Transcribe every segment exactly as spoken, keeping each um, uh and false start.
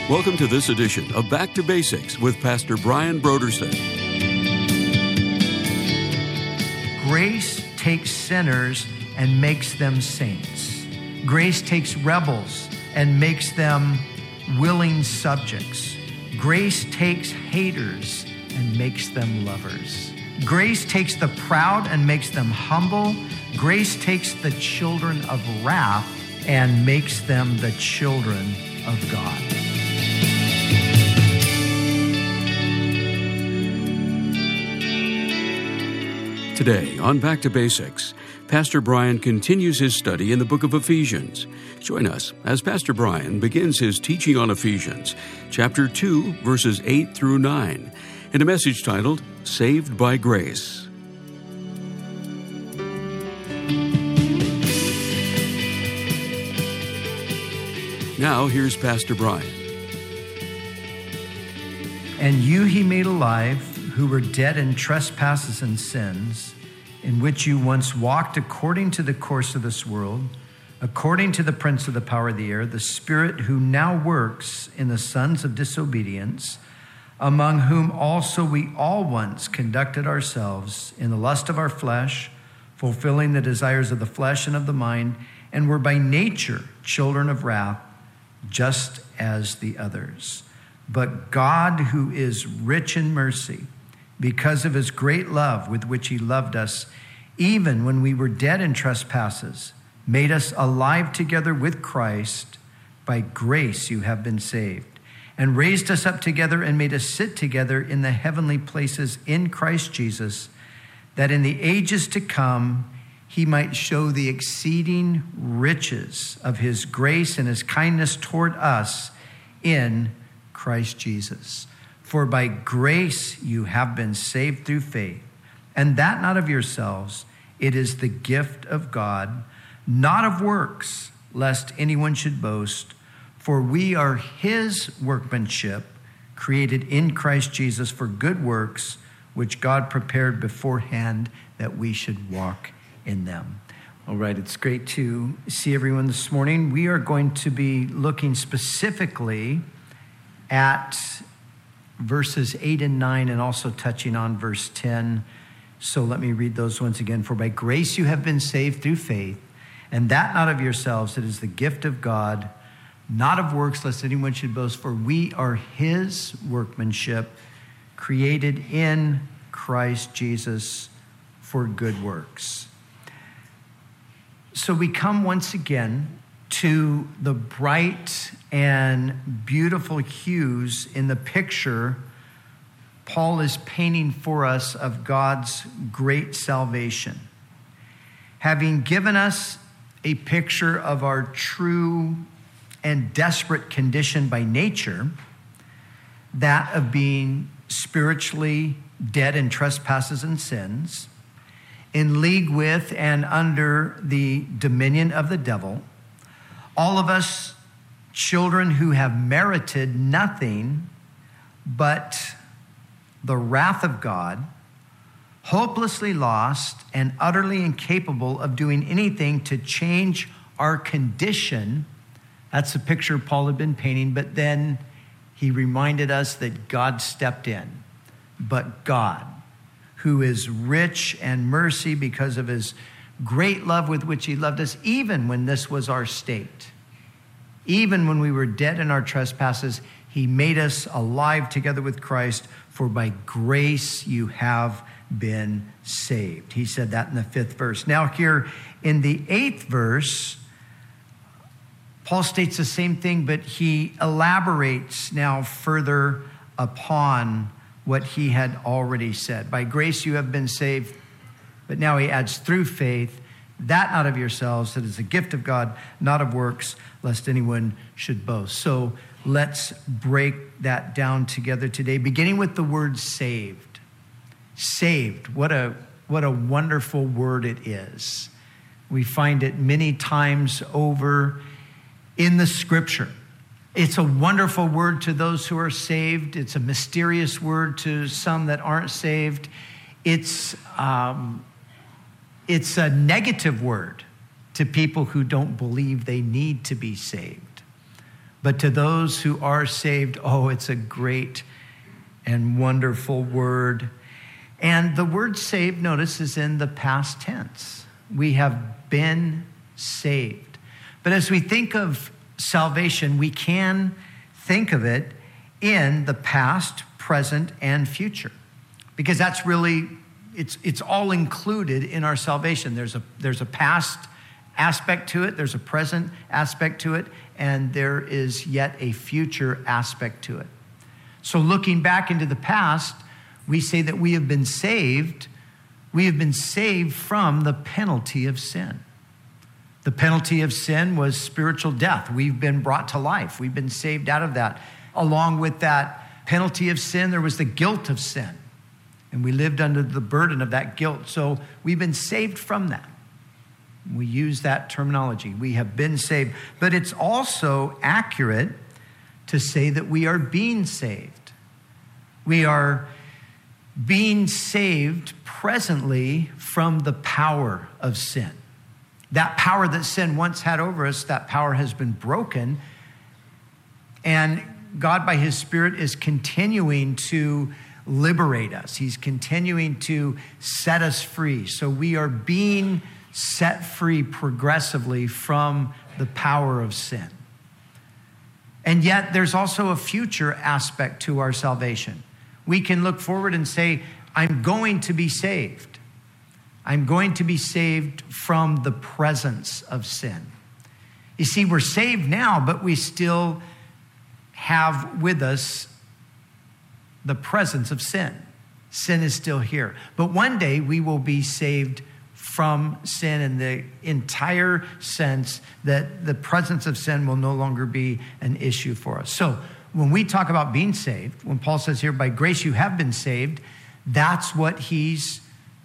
Welcome to this edition of Back to Basics with Pastor Brian Brodersen. Grace takes sinners and makes them saints. Grace takes rebels and makes them willing subjects. Grace takes haters and makes them lovers. Grace takes the proud and makes them humble. Grace takes the children of wrath and makes them the children of God. Today on Back to Basics, Pastor Brian continues his study in the book of Ephesians. Join us as Pastor Brian begins his teaching on Ephesians, chapter two, verses eight through nine, in a message titled, Saved by Grace. Now, here's Pastor Brian. And you he made alive, who were dead in trespasses and sins, in which you once walked according to the course of this world, according to the prince of the power of the air, the spirit who now works in the sons of disobedience, among whom also we all once conducted ourselves in the lust of our flesh, fulfilling the desires of the flesh and of the mind, and were by nature children of wrath, just as the others. But God, who is rich in mercy, because of his great love with which he loved us, even when we were dead in trespasses, made us alive together with Christ. By grace you have been saved, and raised us up together and made us sit together in the heavenly places in Christ Jesus, that in the ages to come he might show the exceeding riches of his grace and his kindness toward us in Christ Jesus. For by grace you have been saved through faith, and that not of yourselves, it is the gift of God, not of works, lest anyone should boast. For we are his workmanship, created in Christ Jesus for good works, which God prepared beforehand that we should walk in them. All right, it's great to see everyone this morning. We are going to be looking specifically at verses eight and nine, and also touching on verse ten. So let me read those once again. For by grace you have been saved through faith, and that not of yourselves, it is the gift of God, not of works, lest anyone should boast. For we are his workmanship, created in Christ Jesus for good works. So we come once again to the bright and beautiful hues in the picture Paul is painting for us of God's great salvation. Having given us a picture of our true and desperate condition by nature, that of being spiritually dead in trespasses and sins, in league with and under the dominion of the devil, all of us children who have merited nothing but the wrath of God, hopelessly lost and utterly incapable of doing anything to change our condition. That's the picture Paul had been painting, but then he reminded us that God stepped in. But God, who is rich in mercy because of his great love with which he loved us, even when this was our state, even when we were dead in our trespasses, he made us alive together with Christ. For by grace you have been saved. He said that in the fifth verse. Now here in the eighth verse, Paul states the same thing, but he elaborates now further upon what he had already said. By grace you have been saved, but now he adds through faith, that not of yourselves, that is a gift of God, not of works, lest anyone should boast. So let's break that down together today, beginning with the word saved. Saved, what a what a wonderful word it is. We find it many times over in the scripture. It's a wonderful word to those who are saved. It's a mysterious word to some that aren't saved. It's um, it's a negative word to people who don't believe they need to be saved. But to those who are saved, oh, it's a great and wonderful word. And the word saved, notice, is in the past tense. We have been saved. But as we think of salvation, we can think of it in the past, present, and future. Because that's really, it's it's all included in our salvation. There's a there's a past aspect to it, there's a present aspect to it, and there is yet a future aspect to it. So looking back into the past, we say that we have been saved. We have been saved from the penalty of sin. The penalty of sin was spiritual death. We've been brought to life. We've been saved out of that. Along with that penalty of sin, there was the guilt of sin. And we lived under the burden of that guilt. So we've been saved from that. We use that terminology. We have been saved. But it's also accurate to say that we are being saved. We are being saved presently from the power of sin. That power that sin once had over us, that power has been broken. And God, by his Spirit, is continuing to liberate us. He's continuing to set us free. So we are being set free progressively from the power of sin. And yet there's also a future aspect to our salvation. We can look forward and say, I'm going to be saved. I'm going to be saved from the presence of sin. You see, we're saved now, but we still have with us the presence of sin. Sin is still here. But one day we will be saved from sin in the entire sense that the presence of sin will no longer be an issue for us. So when we talk about being saved, when Paul says here, by grace you have been saved, that's what he's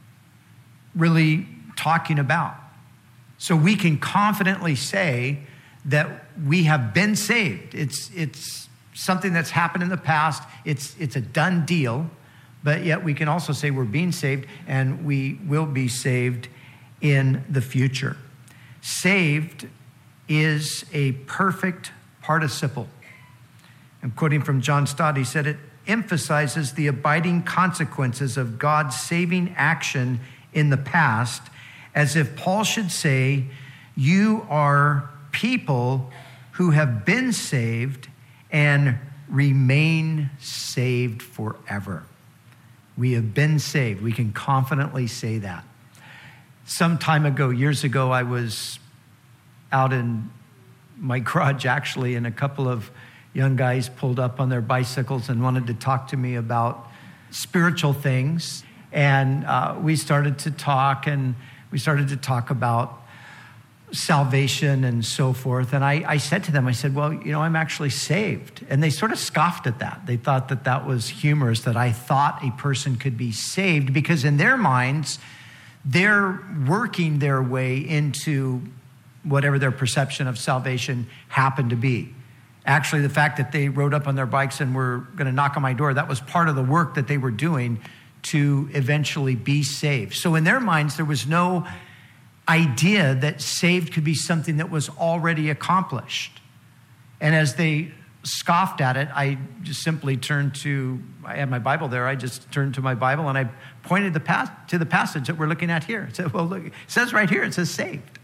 really talking about. So we can confidently say that we have been saved. It's it's something that's happened in the past. It's it's a done deal, but yet we can also say we're being saved and we will be saved in the future. Saved is a perfect participle. I'm quoting from John Stott. He said it emphasizes the abiding consequences of God's saving action in the past, as if Paul should say, you are people who have been saved and remain saved forever. We have been saved. We can confidently say that. Some time ago, years ago, I was out in my garage actually, and a couple of young guys pulled up on their bicycles and wanted to talk to me about spiritual things. And uh, we started to talk, and we started to talk about salvation and so forth. And I, I said to them, I said, well, you know, I'm actually saved. And they sort of scoffed at that. They thought that that was humorous, that I thought a person could be saved, because in their minds, they're working their way into whatever their perception of salvation happened to be. Actually, the fact that they rode up on their bikes and were going to knock on my door, that was part of the work that they were doing to eventually be saved. So in their minds, there was no idea that saved could be something that was already accomplished. And as they scoffed at it, I just simply turned to, I had my Bible there, I just turned to my Bible and I pointed the pas- to the passage that we're looking at here. I said, well, look, it says right here, it says saved.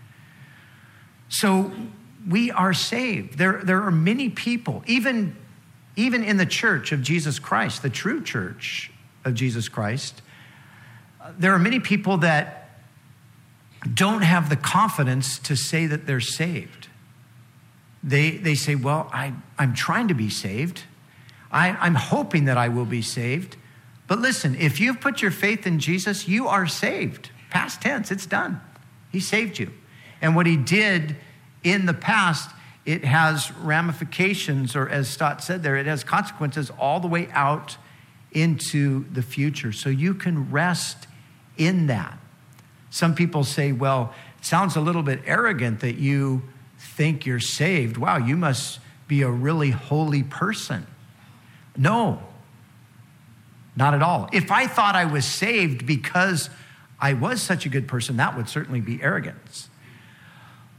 So we are saved. There, there are many people, even, even in the church of Jesus Christ, the true church of Jesus Christ, there are many people that don't have the confidence to say that they're saved. They, they say, well, I, I'm trying to be saved. I, I'm hoping that I will be saved. But listen, if you've put your faith in Jesus, you are saved. Past tense, it's done. He saved you. And what he did in the past, it has ramifications, or as Stott said there, it has consequences all the way out into the future. So you can rest in that. Some people say, well, it sounds a little bit arrogant that you think you're saved. Wow, you must be a really holy person. No, not at all. If I thought I was saved because I was such a good person, that would certainly be arrogance.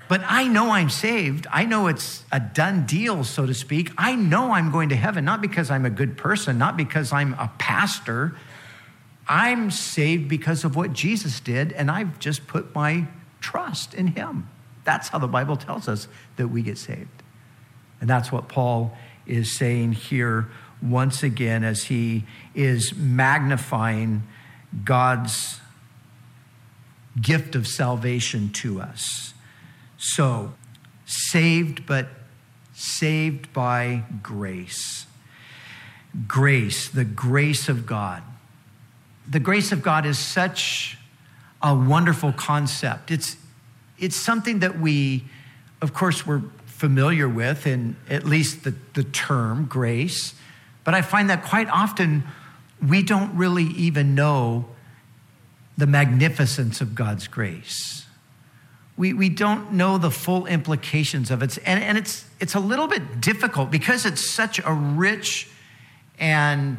But I know I'm saved. I know it's a done deal, so to speak. I know I'm going to heaven, not because I'm a good person, not because I'm a pastor. I'm saved because of what Jesus did, and I've just put my trust in him. That's how the Bible tells us that we get saved. And that's what Paul is saying here once again as he is magnifying God's gift of salvation to us. So, saved, but saved by grace. Grace, the grace of God. The grace of God is such a wonderful concept. It's, it's something that we, of course, we're familiar with, in at least the, the term grace. But I find that quite often we don't really even know the magnificence of God's grace. We, we don't know the full implications of it. And, and it's, it's a little bit difficult because it's such a rich and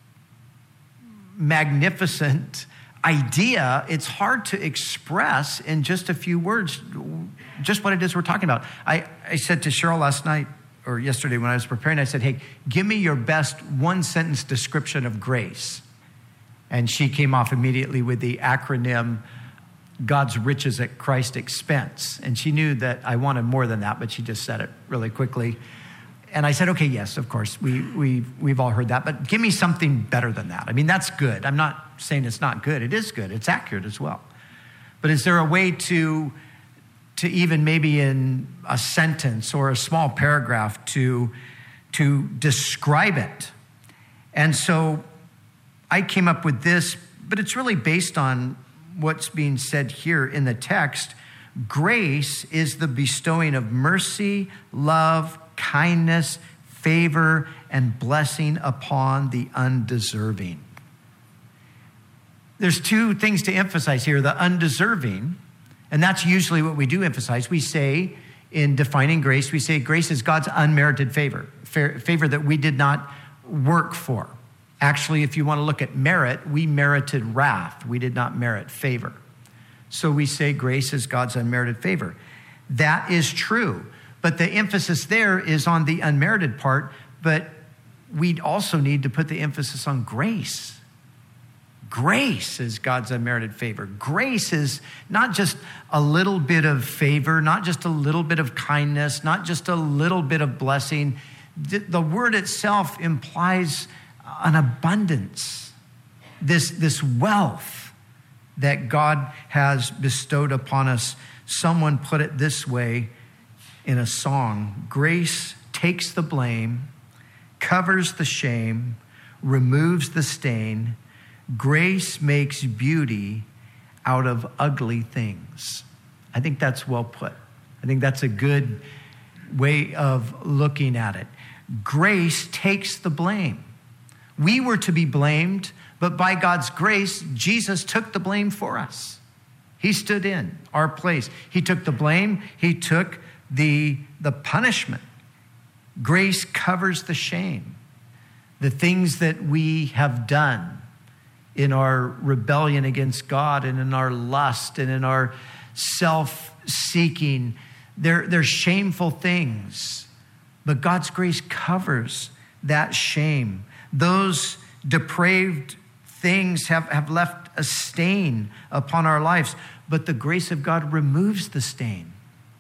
magnificent idea. It's hard to express in just a few words just what it is we're talking about. I, I said to Cheryl last night or yesterday when I was preparing, I said, hey, give me your best one sentence description of grace. And she came off immediately with the acronym God's riches at Christ's expense. And she knew that I wanted more than that, but she just said it really quickly. And I said, okay, yes, of course, we, we, we've all heard that, but give me something better than that. I mean, that's good. I'm not saying it's not good. It is good. It's accurate as well. But is there a way to, to even maybe in a sentence or a small paragraph to, to describe it? And so I came up with this, but it's really based on what's being said here in the text. Grace is the bestowing of mercy, love, kindness, favor, and blessing upon the undeserving. There's two things to emphasize here. The undeserving, and that's usually what we do emphasize. We say in defining grace, we say grace is God's unmerited favor, favor that we did not work for. Actually, if you want to look at merit, we merited wrath. We did not merit favor. So we say grace is God's unmerited favor. That is true. But the emphasis there is on the unmerited part, but we also need to put the emphasis on grace. Grace is God's unmerited favor. Grace is not just a little bit of favor, not just a little bit of kindness, not just a little bit of blessing. The, the word itself implies an abundance, this, this wealth that God has bestowed upon us. Someone put it this way in a song: grace takes the blame, covers the shame, removes the stain. Grace makes beauty out of ugly things. I think that's well put. I think that's a good way of looking at it. Grace takes the blame. We were to be blamed, but by God's grace, Jesus took the blame for us. He stood in our place. He took the blame. He took the, the punishment. Grace covers the shame. The things that we have done in our rebellion against God and in our lust and in our self-seeking, they're, they're shameful things. But God's grace covers that shame. Those depraved things have, have left a stain upon our lives, but the grace of God removes the stain.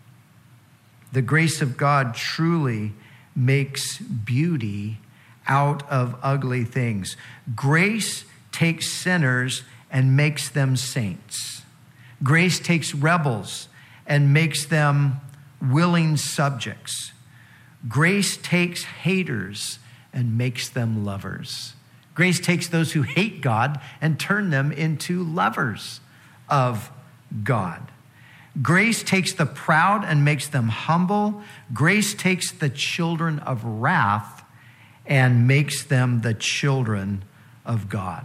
The grace of God truly makes beauty out of ugly things. Grace takes sinners and makes them saints. Grace takes rebels and makes them willing subjects. Grace takes haters and makes them lovers. Grace takes those who hate God and turn them into lovers of God. Grace takes the proud and makes them humble. Grace takes the children of wrath and makes them the children of God.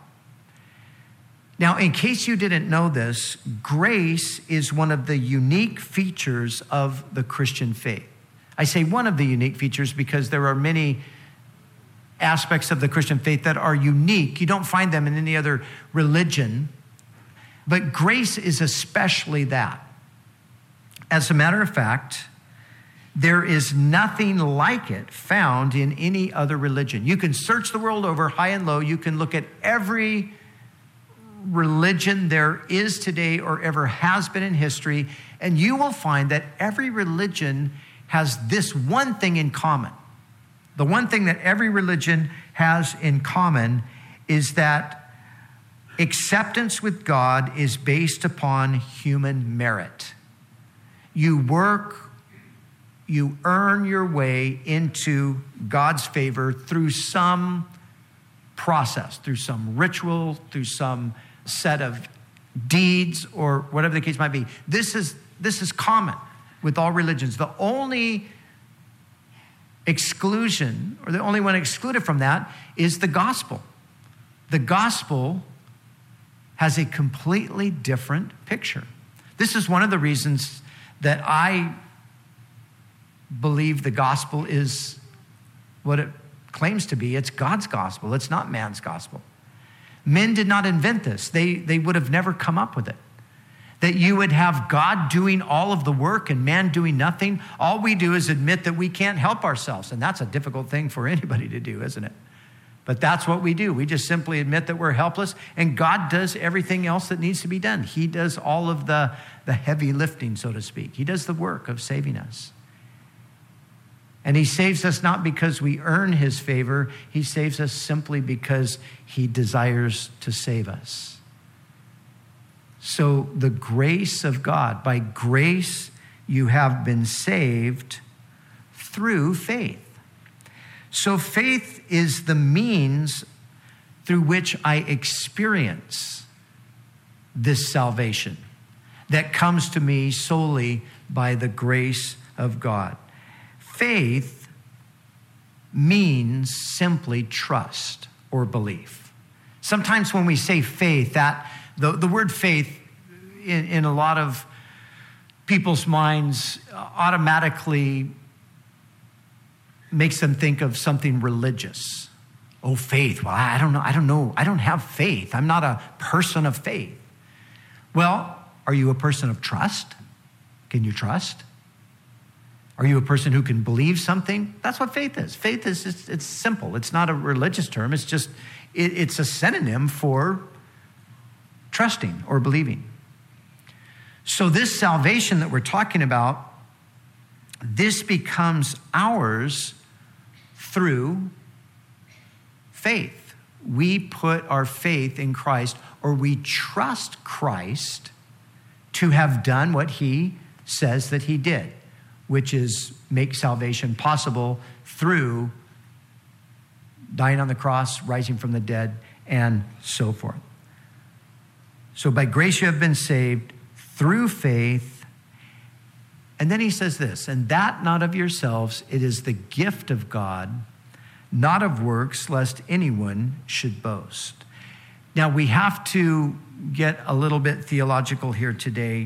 Now, in case you didn't know this, grace is one of the unique features of the Christian faith. I say one of the unique features because there are many aspects of the Christian faith that are unique. You don't find them in any other religion, but grace is especially that. As a matter of fact, there is nothing like it found in any other religion. You can search the world over, high and low. You can look at every religion there is today or ever has been in history, and you will find that every religion has this one thing in common. The one thing that every religion has in common is that acceptance with God is based upon human merit. You work, you earn your way into God's favor through some process, through some ritual, through some set of deeds, or whatever the case might be. This is, this is common with all religions. The only exclusion, or the only one excluded from that, is the gospel. The gospel has a completely different picture. This is one of the reasons that I believe the gospel is what it claims to be. It's God's gospel. It's not man's gospel. Men did not invent this. They, they would have never come up with it. That you would have God doing all of the work and man doing nothing. All we do is admit that we can't help ourselves. And that's a difficult thing for anybody to do, isn't it? But that's what we do. We just simply admit that we're helpless, and God does everything else that needs to be done. He does all of the, the heavy lifting, so to speak. He does the work of saving us. And he saves us not because we earn his favor. He saves us simply because he desires to save us. So the grace of God, by grace you have been saved through faith. So faith is the means through which I experience this salvation that comes to me solely by the grace of God. Faith means simply trust or belief. Sometimes when we say faith, that the, the word faith in, in a lot of people's minds automatically makes them think of something religious. Oh, faith. Well, I don't know. I don't know. I don't have faith. I'm not a person of faith. Well, are you a person of trust? Can you trust? Are you a person who can believe something? That's what faith is. Faith is, it's, it's simple. It's not a religious term. It's just, it, it's a synonym for trusting or believing. So this salvation that we're talking about, this becomes ours through faith. We put our faith in Christ, or we trust Christ to have done what he says that he did, which is make salvation possible through dying on the cross, rising from the dead, and so forth. So by grace you have been saved through faith. And then he says this, and that not of yourselves, it is the gift of God, not of works, lest anyone should boast. Now we have to get a little bit theological here today,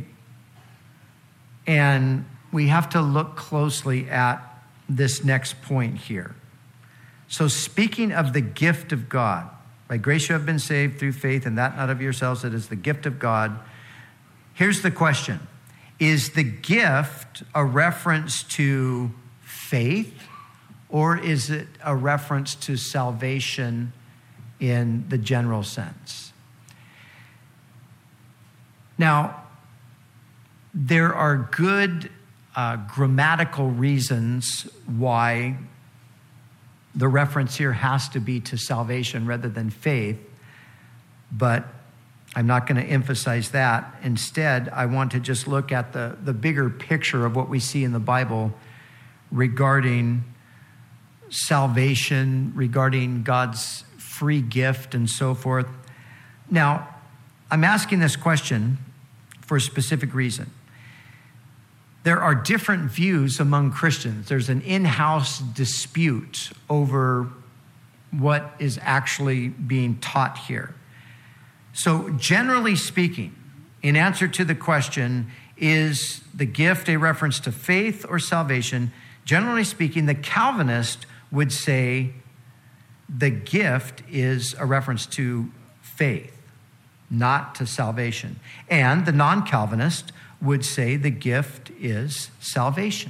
and we have to look closely at this next point here. So speaking of the gift of God, by grace you have been saved through faith, and that not of yourselves, it is the gift of God. Here's the question. Is the gift a reference to faith, or is it a reference to salvation in the general sense? Now, there are good uh, grammatical reasons why the reference here has to be to salvation rather than faith, but I'm not going to emphasize that. Instead, I want to just look at the, the bigger picture of what we see in the Bible regarding salvation, regarding God's free gift, and so forth. Now, I'm asking this question for a specific reason. There are different views among Christians. There's an in-house dispute over what is actually being taught here. So generally speaking, in answer to the question, is the gift a reference to faith or salvation? Generally speaking, the Calvinist would say the gift is a reference to faith, not to salvation. And the non-Calvinist would say the gift is salvation.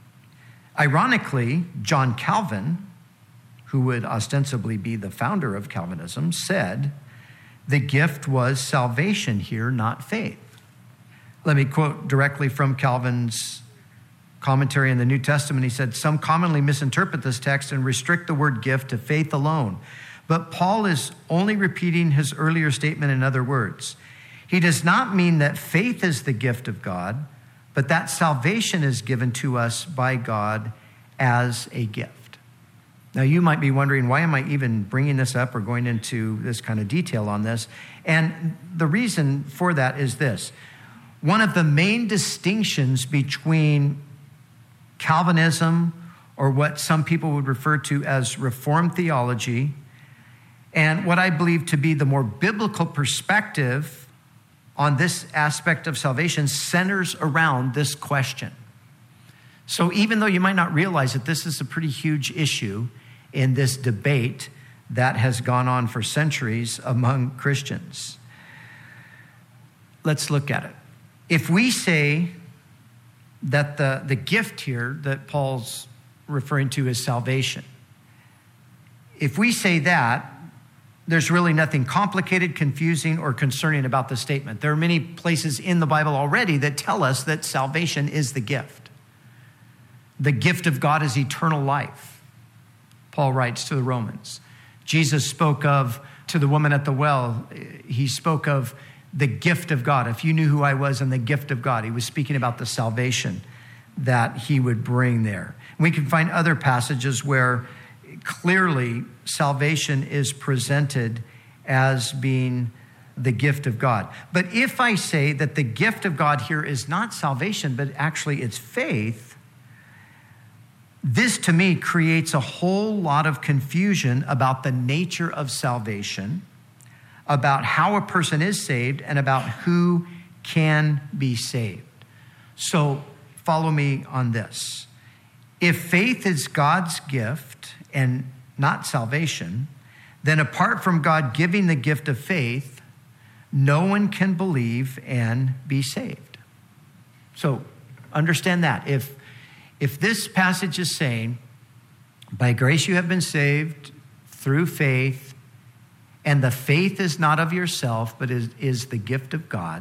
Ironically, John Calvin, who would ostensibly be the founder of Calvinism, said the gift was salvation here, not faith. Let me quote directly from Calvin's commentary in the New Testament. He said, "Some commonly misinterpret this text and restrict the word gift to faith alone. But Paul is only repeating his earlier statement in other words. He does not mean that faith is the gift of God, but that salvation is given to us by God as a gift." Now, you might be wondering, why am I even bringing this up or going into this kind of detail on this? And the reason for that is this. One of the main distinctions between Calvinism, or what some people would refer to as Reformed theology, and what I believe to be the more biblical perspective on this aspect of salvation centers around this question. So even though you might not realize that this is a pretty huge issue in this debate that has gone on for centuries among Christians, let's look at it. If we say that the, the gift here that Paul's referring to is salvation, if we say that, there's really nothing complicated, confusing, or concerning about the statement. There are many places in the Bible already that tell us that salvation is the gift. The gift of God is eternal life, Paul writes to the Romans. Jesus spoke of, to the woman at the well, he spoke of the gift of God. If you knew who I was and the gift of God, he was speaking about the salvation that he would bring there. We can find other passages where clearly salvation is presented as being the gift of God. But if I say that the gift of God here is not salvation, but actually it's faith, this to me creates a whole lot of confusion about the nature of salvation, about how a person is saved, and about who can be saved. So follow me on this. If faith is God's gift and not salvation, then apart from God giving the gift of faith, no one can believe and be saved. So understand that. If, if this passage is saying, by grace you have been saved through faith, and the faith is not of yourself, but is, is the gift of God,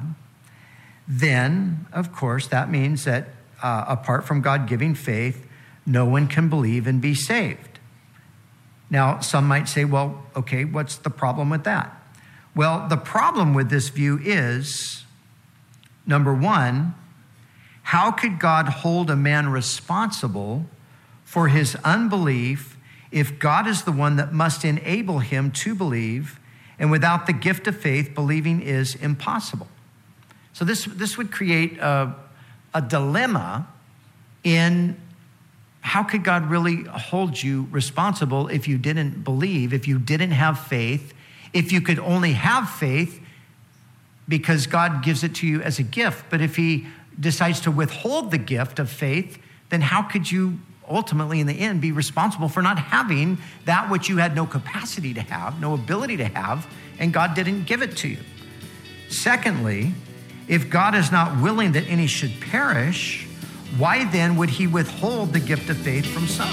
then, of course, that means that uh, apart from God giving faith, no one can believe and be saved. Now, some might say, well, okay, what's the problem with that? Well, the problem with this view is, number one, how could God hold a man responsible for his unbelief if God is the one that must enable him to believe, and without the gift of faith, believing is impossible? So this, this would create a, a dilemma in how could God really hold you responsible if you didn't believe, if you didn't have faith, if you could only have faith because God gives it to you as a gift, but if he decides to withhold the gift of faith, then how could you ultimately, in the end, be responsible for not having that which you had no capacity to have, no ability to have, and God didn't give it to you? Secondly, if God is not willing that any should perish, why then would he withhold the gift of faith from some?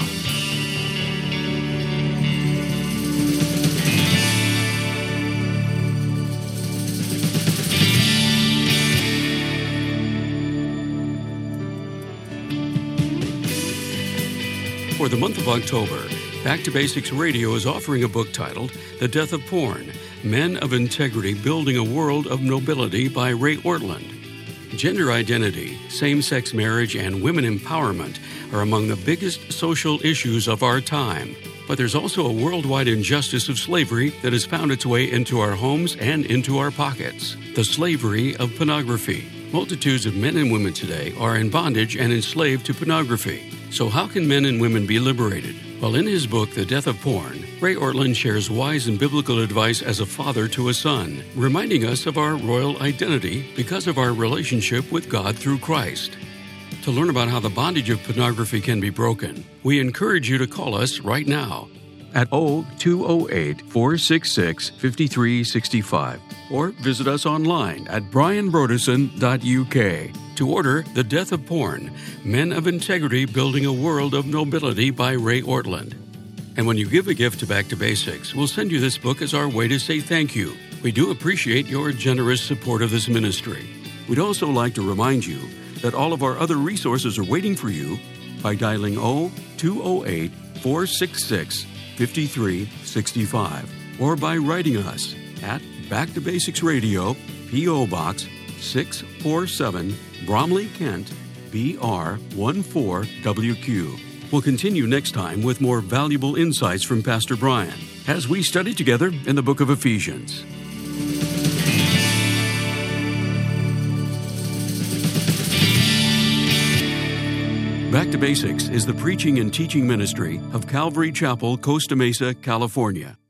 For the month of October, Back to Basics Radio is offering a book titled The Death of Porn, Men of Integrity Building a World of Nobility by Ray Ortlund. Gender identity, same-sex marriage, and women empowerment are among the biggest social issues of our time. But there's also a worldwide injustice of slavery that has found its way into our homes and into our pockets. The slavery of pornography. Multitudes of men and women today are in bondage and enslaved to pornography. So how can men and women be liberated? Well, in his book, The Death of Porn, Ray Ortlund shares wise and biblical advice as a father to a son, reminding us of our royal identity because of our relationship with God through Christ. To learn about how the bondage of pornography can be broken, we encourage you to call us right now at oh two oh eight, four six six, five three six five or visit us online at brian brodersen dot u k. To order The Death of Porn, Men of Integrity Building a World of Nobility by Ray Ortlund. And when you give a gift to Back to Basics, we'll send you this book as our way to say thank you. We do appreciate your generous support of this ministry. We'd also like to remind you that all of our other resources are waiting for you by dialing two oh eight, four six six, five three six five or by writing us at Back to Basics Radio, P O. Box six forty-seven, Bromley, Kent, B R one four W Q. We'll continue next time with more valuable insights from Pastor Brian as we study together in the book of Ephesians. Back to Basics is the preaching and teaching ministry of Calvary Chapel, Costa Mesa, California.